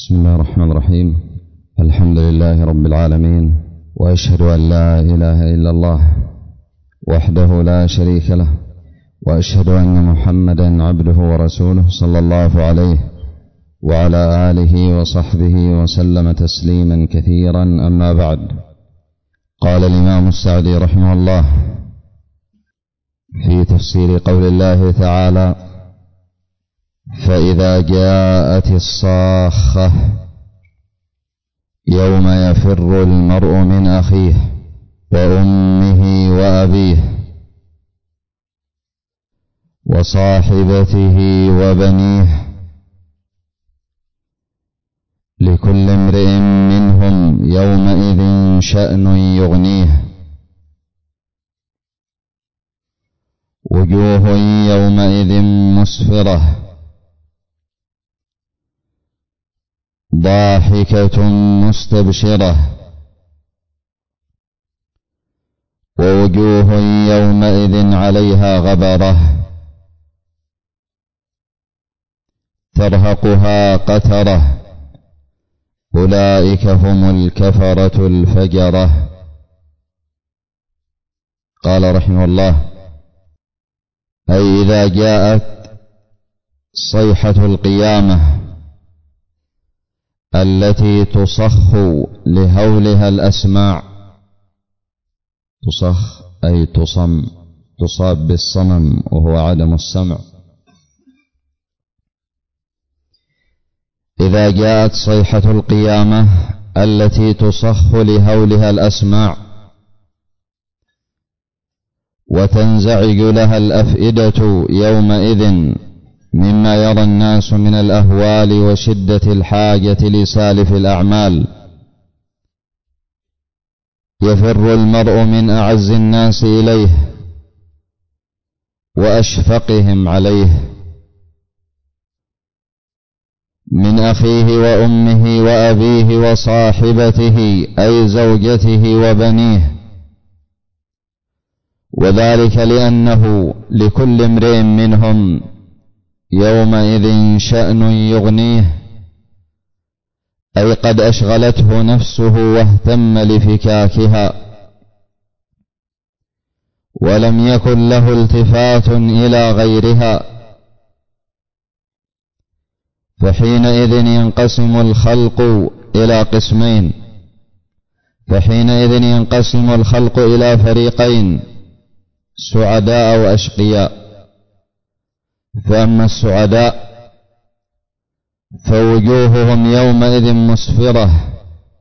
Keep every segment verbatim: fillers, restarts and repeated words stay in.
بسم الله الرحمن الرحيم. الحمد لله رب العالمين، وأشهد أن لا إله إلا الله وحده لا شريك له، وأشهد أن محمدا عبده ورسوله صلى الله عليه وعلى آله وصحبه وسلم تسليما كثيرا. أما بعد، قال الإمام السعدي رحمه الله في تفسير قول الله تعالى: فإذا جاءت الصاخة يوم يفر المرء من أخيه وأمه وأبيه وصاحبته وبنيه لكل امرئ منهم يومئذ شأن يغنيه وجوه يومئذ مسفرة ضاحكة مستبشرة ووجوه يومئذ عليها غبرة ترهقها قترة أولئك هم الكفرة الفجرة. قال رحمه الله: أي إذا جاءت صيحة القيامة التي تصخ لهولها الأسماع. تصخ أي تصم، تصاب بالصمم وهو عدم السمع. إذا جاءت صيحة القيامة التي تصخ لهولها الأسماع وتنزعج لها الأفئدة يومئذ مما يرى الناس من الأهوال وشدة الحاجة لسالف الأعمال، يفر المرء من أعز الناس إليه وأشفقهم عليه، من أخيه وأمه وأبيه وصاحبته أي زوجته وبنيه، وذلك لأنه لكل امرئ منهم يومئذ شأن يغنيه، أي قد أشغلته نفسه واهتم لفكاكها ولم يكن له التفات إلى غيرها، فحينئذ ينقسم الخلق إلى قسمين فحينئذ ينقسم الخلق إلى فريقين: سعداء وأشقياء. فأما السعداء فوجوههم يومئذ مسفرة،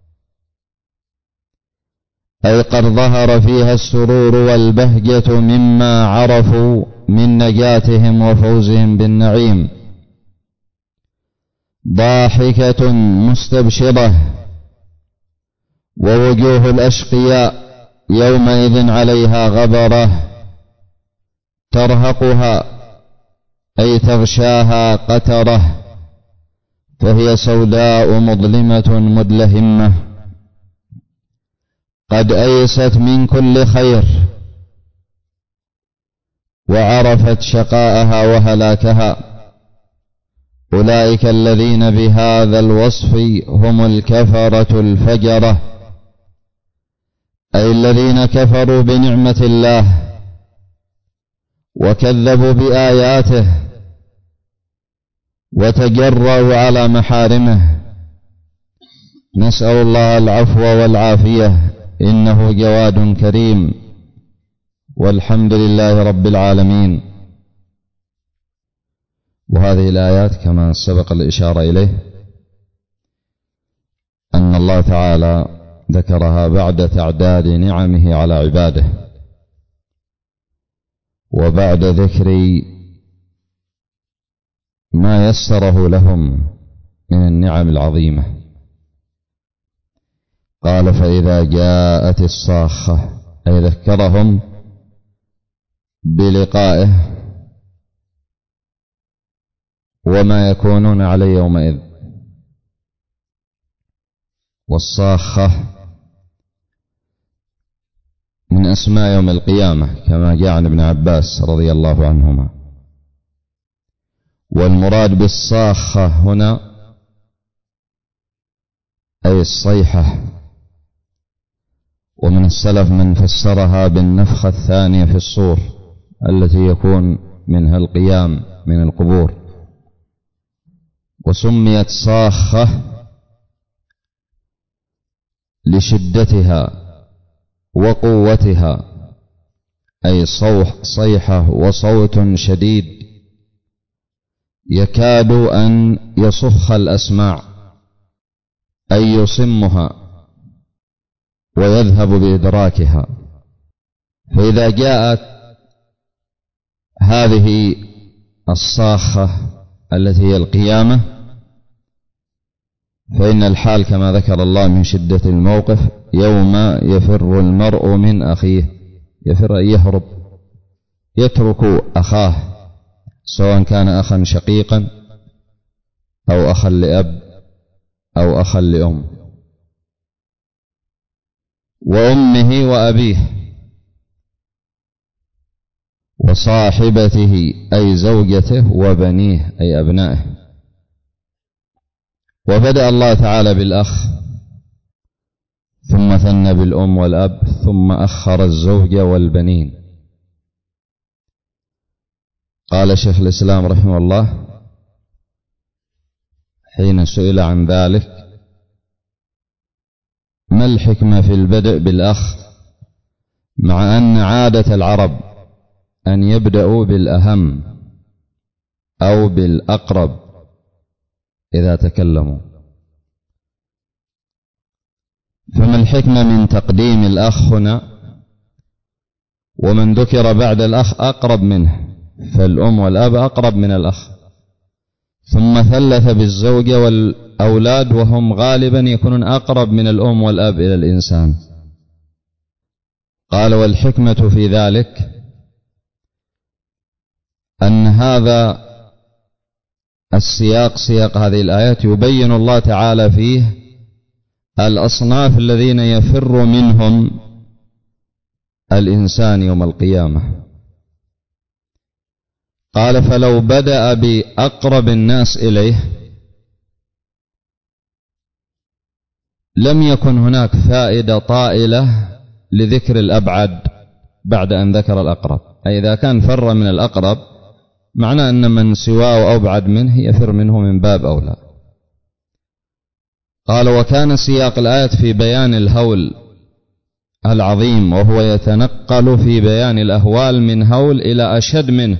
أي قد ظهر فيها السرور والبهجة مما عرفوا من نجاتهم وفوزهم بالنعيم، ضاحكة مستبشرة. ووجوه الأشقياء يومئذ عليها غبرة ترهقها أي تغشاها قترة، فهي سوداء مظلمة مدلهمة قد أيست من كل خير وعرفت شقاءها وهلاكها. أولئك الذين بهذا الوصف هم الكفرة الفجرة، أي الذين كفروا بنعمة الله وكذبوا بآياته وتجرؤوا على محارمه. نسأل الله العفو والعافية، إنه جواد كريم، والحمد لله رب العالمين. وهذه الآيات كما سبق الإشارة إليه أن الله تعالى ذكرها بعد تعداد نعمه على عباده وبعد ذكر ما يسره لهم من النعم العظيمة. قال: فإذا جاءت الصاخة، أي ذكرهم بلقائه وما يكونون عليه يومئذ. والصاخة من أسماء يوم القيامة كما جاء عن ابن عباس رضي الله عنهما. والمراد بالصاخة هنا أي الصيحة. ومن السلف من فسرها بالنفخة الثانية في الصور التي يكون منها القيام من القبور. وسميت صاخة لشدتها وقوتها، أي صوح صيحة وصوت شديد يكاد أن يصخ الأسماع، أي يصمها ويذهب بإدراكها. فإذا جاءت هذه الصاخة التي هي القيامة فإن الحال كما ذكر الله من شدة الموقف يوم يفر المرء من أخيه، يفر أن يهرب، يترك أخاه سواء كان أخا شقيقا أو أخا لأب أو أخا لأم، وأمه وأبيه وصاحبته أي زوجته وبنيه أي أبنائه. وبدأ الله تعالى بالأخ ثم ثنى بالأم والأب ثم أخر الزوجة والبنين. قال شيخ الإسلام رحمه الله حين سئل عن ذلك: ما الحكمة في البدء بالأخ مع أن عادة العرب أن يبدأوا بالأهم أو بالأقرب إذا تكلموا؟ فما الحكمة من تقديم الأخ هنا ومن ذكر بعد الأخ أقرب منه؟ فالأم والأب أقرب من الأخ، ثم ثلث بالزوجة والأولاد وهم غالبا يكونون أقرب من الأم والأب إلى الإنسان. قال: والحكمة في ذلك أن هذا السياق سياق هذه الآيات يبين الله تعالى فيه الأصناف الذين يفر منهم الإنسان يوم القيامة. قال: فلو بدأ بأقرب الناس إليه لم يكن هناك فائدة طائلة لذكر الأبعد بعد أن ذكر الأقرب. أي إذا كان فر من الأقرب معنى أن من سواه أبعد منه يفر منه من باب أولى. قال: وكان سياق الآية في بيان الهول العظيم، وهو يتنقل في بيان الأهوال من هول إلى أشد منه،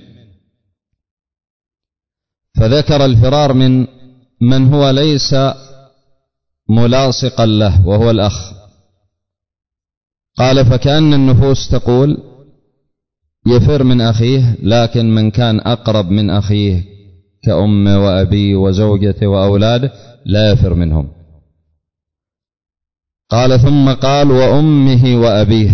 فذكر الفرار من من هو ليس ملاصقا له وهو الأخ. قال: فكأن النفوس تقول يفر من أخيه، لكن من كان أقرب من أخيه كأمه وأبيه وزوجته وأولاده لا يفر منهم. قال: ثم قال: وأمه وأبيه،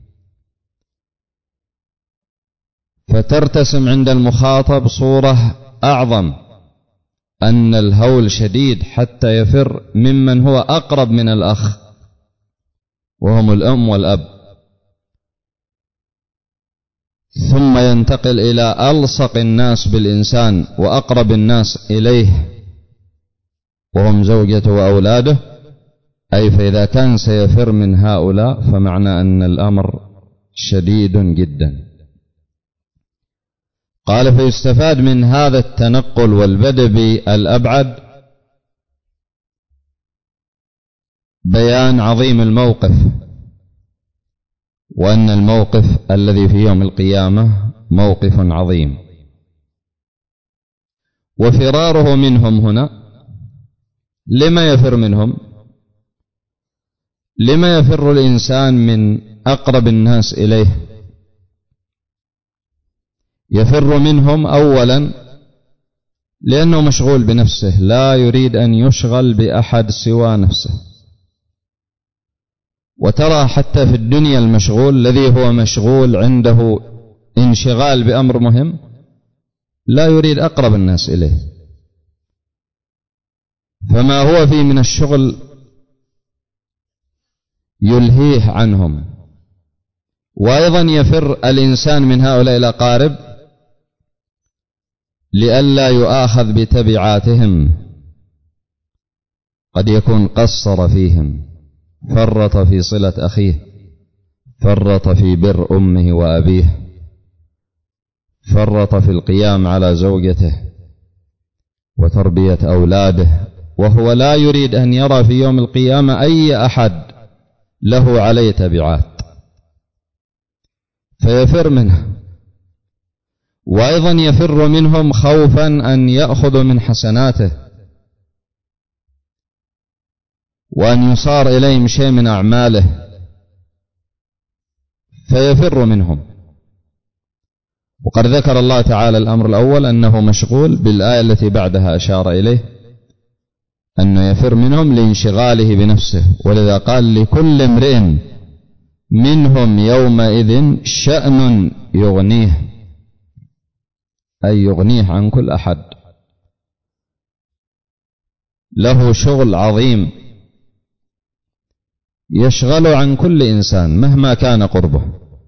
فترتسم عند المخاطب صورة أعظم أن الهول شديد حتى يفر ممن هو أقرب من الأخ وهم الأم والأب، ثم ينتقل إلى ألصق الناس بالإنسان وأقرب الناس إليه وهم زوجته وأولاده. أي فإذا كان سيفر من هؤلاء فمعنى أن الأمر شديد جدا. قال: فيستفاد من هذا التنقل والبدء بالأبعد بيان عظيم الموقف، وأن الموقف الذي في يوم القيامة موقف عظيم. وفراره منهم هنا لما يفر منهم؟ لما يفر الإنسان من أقرب الناس إليه؟ يفر منهم أولا لأنه مشغول بنفسه، لا يريد أن يشغل بأحد سوى نفسه. وترى حتى في الدنيا المشغول الذي هو مشغول عنده انشغال بأمر مهم لا يريد أقرب الناس إليه، فما هو فيه من الشغل يلهيه عنهم. وأيضا يفر الإنسان من هؤلاء الأقارب لئلا يؤاخذ بتبعاتهم، قد يكون قصر فيهم، فرط في صلة أخيه، فرط في بر أمه وأبيه، فرط في القيام على زوجته وتربية أولاده، وهو لا يريد أن يرى في يوم القيامة أي أحد له عليه تبعات، فيفر منه. وأيضا يفر منهم خوفا أن يأخذوا من حسناته وأن يصار إليهم شيء من أعماله، فيفر منهم. وقد ذكر الله تعالى الأمر الأول أنه مشغول، بالآية التي بعدها أشار إليه أنه يفر منهم لانشغاله بنفسه، ولذا قال لكل امرئ منهم يومئذ شأن يغنيه، أي يغنيه عن كل أحد، له شغل عظيم يشغل عن كل إنسان مهما كان قربه.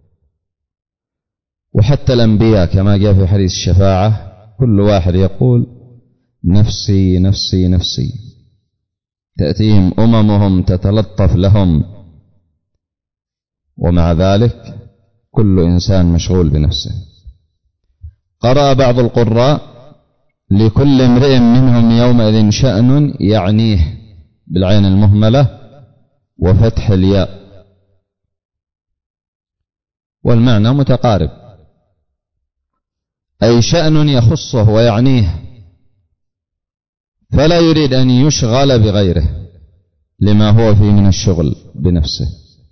وحتى الأنبياء كما جاء في حديث الشفاعة كل واحد يقول نفسي نفسي نفسي، تأتيهم أممهم تتلطف لهم، ومع ذلك كل إنسان مشغول بنفسه. قرأ بعض القراء لكل امرئ منهم يومئذ شأن يعنيه بالعين المهملة وفتح الياء، والمعنى متقارب، أي شأن يخصه ويعنيه، فلا يريد أن يشغل بغيره لما هو فيه من الشغل بنفسه.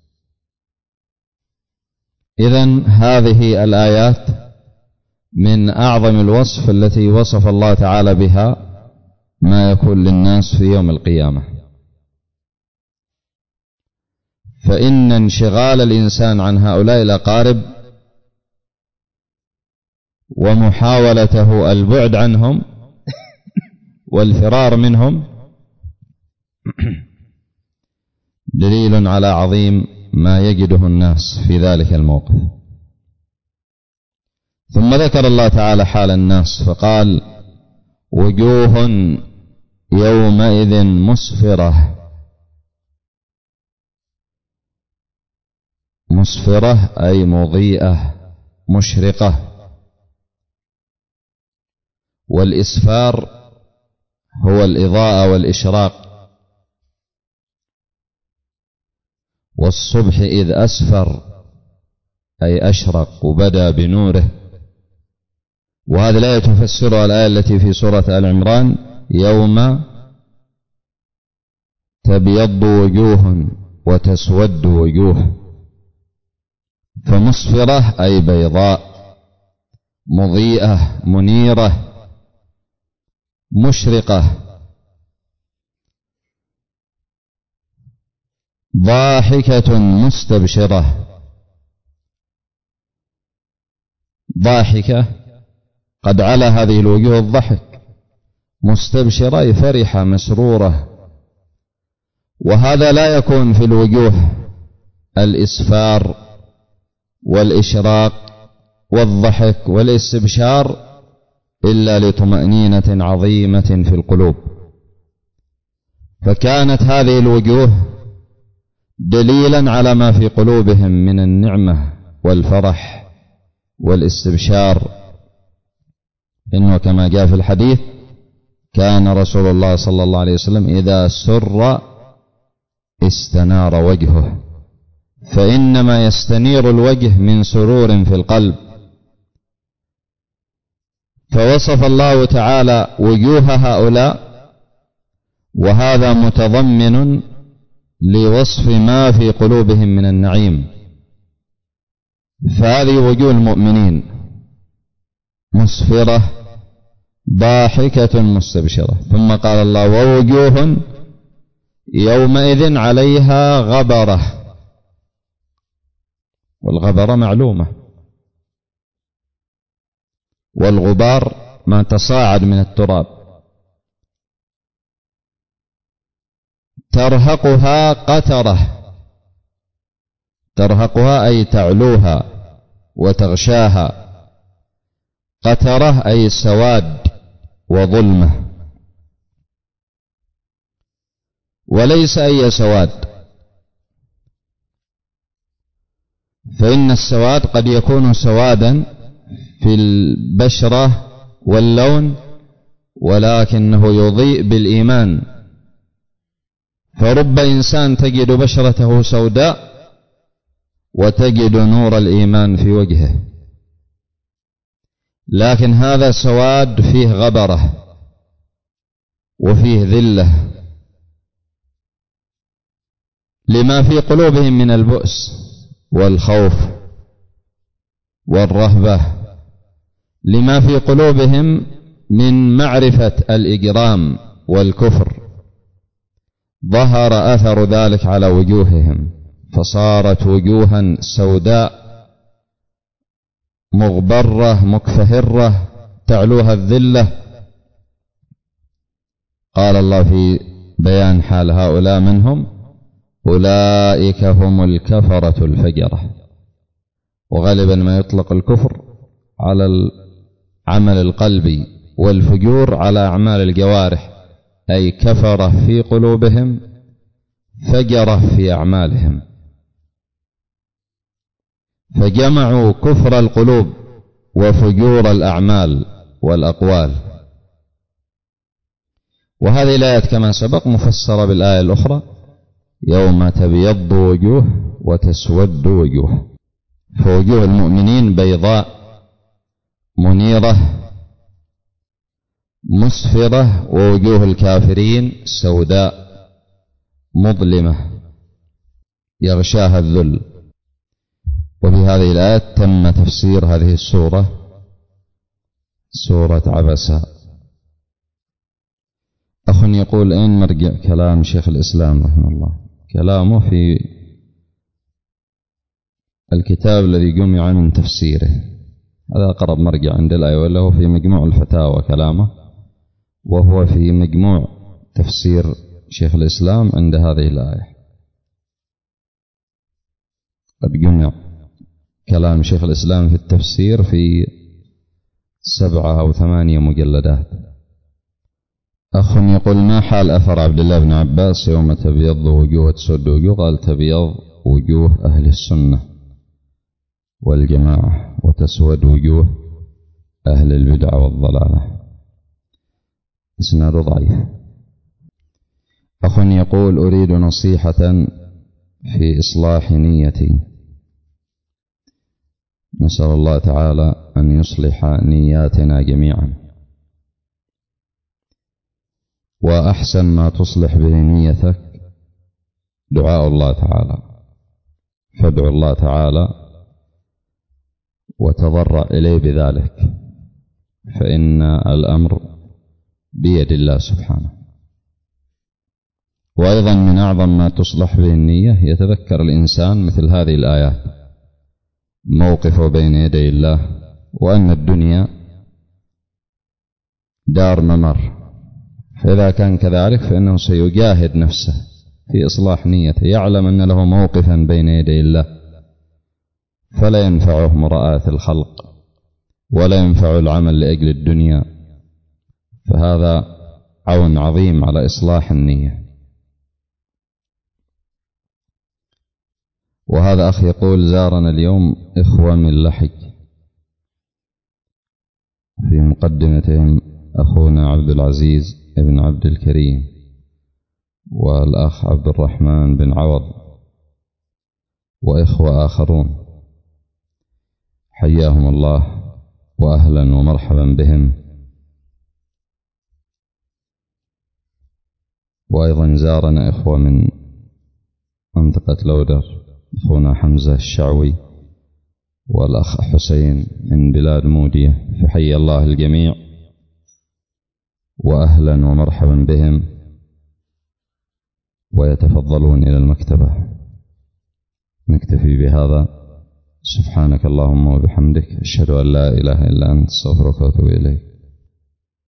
إذن هذه الآيات من أعظم الوصف التي وصف الله تعالى بها ما يكون للناس في يوم القيامة. فإن انشغال الإنسان عن هؤلاء الأقارب ومحاولته البعد عنهم والفرار منهم دليل على عظيم ما يجده الناس في ذلك الموقف. ثم ذكر الله تعالى حال الناس فقال وجوه يومئذ مسفرة. مسفرة أي مضيئة مشرقة، والإسفار هو الإضاءة والإشراق، والصبح إذ أسفر أي أشرق وبدأ بنوره. وهذه الآية تفسرها الآية التي في سورة آل عمران يوم تبيض وجوه وتسود وجوه. فمسفرة أي بيضاء مضيئة منيرة مشرقة، ضاحكة مستبشرة. ضاحكة قد علا هذه الوجوه الضحك، مستبشرة فرحة مسرورة. وهذا لا يكون في الوجوه الإسفار والإشراق والضحك والاستبشار إلا لطمأنينة عظيمة في القلوب. فكانت هذه الوجوه دليلا على ما في قلوبهم من النعمة والفرح والاستبشار. إنه كما جاء في الحديث كان رسول الله صلى الله عليه وسلم إذا سر استنار وجهه، فإنما يستنير الوجه من سرور في القلب. فوصف الله تعالى وجوه هؤلاء، وهذا متضمن لوصف ما في قلوبهم من النعيم. فهذه وجوه المؤمنين مسفرة ضاحكة مستبشرة. ثم قال الله ووجوه يومئذ عليها غبرة. والغبرة معلومة، والغبار ما تصاعد من التراب. ترهقها قترة، ترهقها أي تعلوها وتغشاها، قترة أي سواد وظلمة. وليس أي سواد، فإن السواد قد يكون سوادا في البشرة واللون ولكنه يضيء بالإيمان، فرب إنسان تجد بشرته سوداء وتجد نور الإيمان في وجهه، لكن هذا سواد فيه غبرة وفيه ذلة لما في قلوبهم من البؤس والخوف والرهبة، لما في قلوبهم من معرفة الإجرام والكفر، ظهر أثر ذلك على وجوههم فصارت وجوها سوداء مغبرة مكفهرة تعلوها الذلة. قال الله في بيان حال هؤلاء منهم: أولئك هم الكفرة الفجرة. وغالبا ما يطلق الكفر على العمل القلبي والفجور على أعمال الجوارح، أي كفرة في قلوبهم فجرة في أعمالهم، فجمعوا كفر القلوب وفجور الأعمال والأقوال. وهذه الآيات كما سبق مفسرة بالآية الأخرى: يوم تبيض وجوه وتسود وجوه. فوجوه المؤمنين بيضاء منيرة مسفرة، ووجوه الكافرين سوداء مظلمة يغشاها الذل. وبهذه الآيات تم تفسير هذه السورة، سورة عبسة. أخ يقول: أين مرجع كلام شيخ الإسلام رحمه الله؟ كلامه في الكتاب الذي جمع من تفسيره، هذا أقرب مرجع عند الآية، ولا هو في مجموع الفتاوى كلامه، وهو في مجموع تفسير شيخ الإسلام عند هذه الآية. قد جمع كلام شيخ الإسلام في التفسير في سبعة أو ثمانية مجلدات. أخ يقول: ما حال أثر عبد الله بن عباس يوم تبيض وجوه وتسود وجوه؟ قال: تبيض وجوه أهل السنة والجماعة وتسود وجوه أهل البدع والضلالة. إسناد ضعيف. أخ يقول: أريد نصيحة في إصلاح نيتي، نسأل الله تعالى أن يصلح نياتنا جميعا، وأحسن ما تصلح به نيتك دعاء الله تعالى، فادعو الله تعالى وتضرع إليه بذلك، فإن الأمر بيد الله سبحانه. وأيضا من أعظم ما تصلح به النية يتذكر الإنسان مثل هذه الآيات، موقفه بين يدي الله، وأن الدنيا دار ممر، فإذا كان كذلك فإنه سيجاهد نفسه في إصلاح نيته، يعلم أن له موقفا بين يدي الله، فلا ينفعه مراءة الخلق ولا ينفع العمل لأجل الدنيا، فهذا عون عظيم على إصلاح النية. وهذا أخ يقول: زارنا اليوم إخوة من لحج، في مقدمتهم أخونا عبد العزيز بن عبد الكريم والأخ عبد الرحمن بن عوض وإخوة آخرون، حياهم الله وأهلا ومرحبا بهم. وأيضا زارنا إخوة من منطقة لودر، أخونا حمزة الشعوي والأخ حسين من بلاد مودية، فحي الله الجميع وأهلا ومرحبا بهم، ويتفضلون إلى المكتبة. نكتفي بهذا، سبحانك اللهم وبحمدك، أشهد أن لا إله إلا أنت، استغفرك وأتوب إليك.